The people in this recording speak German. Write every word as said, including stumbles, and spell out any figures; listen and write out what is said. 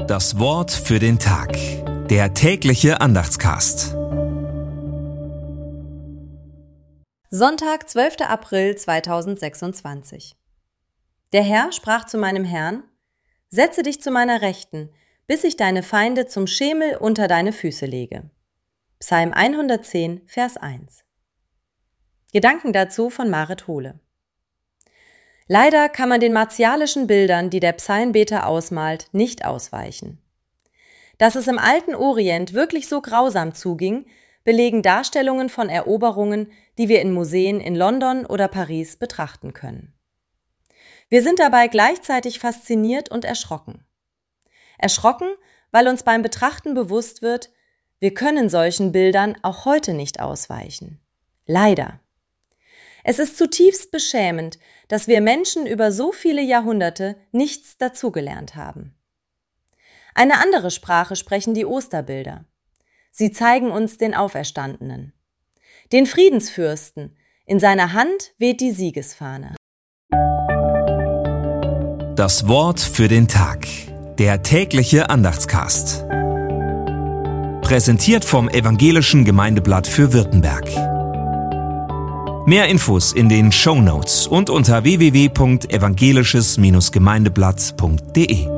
Das Wort für den Tag. Der tägliche Andachtscast. Sonntag, zwölfter April zweitausendsechsundzwanzig. Der Herr sprach zu meinem Herrn: Setze dich zu meiner Rechten, bis ich deine Feinde zum Schemel unter deine Füße lege. Psalm hundertzehn, Vers eins. Gedanken dazu von Marit Hohle. Leider kann man den martialischen Bildern, die der Psalmbeter ausmalt, nicht ausweichen. Dass es im alten Orient wirklich so grausam zuging, belegen Darstellungen von Eroberungen, die wir in Museen in London oder Paris betrachten können. Wir sind dabei gleichzeitig fasziniert und erschrocken. Erschrocken, weil uns beim Betrachten bewusst wird, wir können solchen Bildern auch heute nicht ausweichen. Leider. Es ist zutiefst beschämend, dass wir Menschen über so viele Jahrhunderte nichts dazugelernt haben. Eine andere Sprache sprechen die Osterbilder. Sie zeigen uns den Auferstandenen, den Friedensfürsten, in seiner Hand weht die Siegesfahne. Das Wort für den Tag. Der tägliche Andachtscast. Präsentiert vom Evangelischen Gemeindeblatt für Württemberg. Mehr Infos in den Shownotes und unter w w w punkt evangelisches Gemeindeblatt punkt de.